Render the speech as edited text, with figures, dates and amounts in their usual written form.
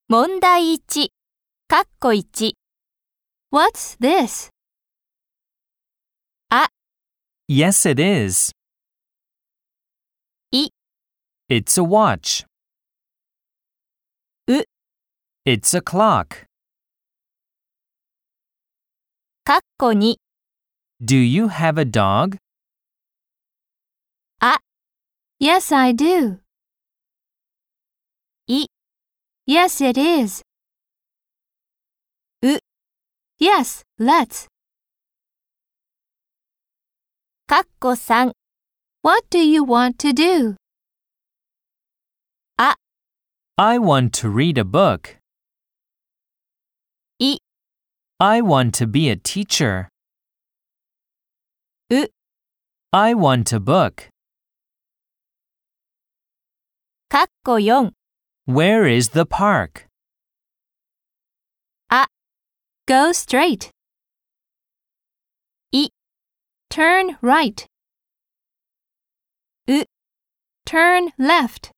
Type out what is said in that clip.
問題1、かっこ1。What's this? Yes, it is. い、 It's a watch. う、 It's a clock. かっこ2。 Do you have a dog? Yes, I do. い、 Yes, it is. う、 Yes, let's. かっこ3。What do you want to do? I want to read a book. い、 I want to be a teacher. う、 I want a book. かっこ4。 Where is the park? Go straight. い、 Turn right. う、 Turn left.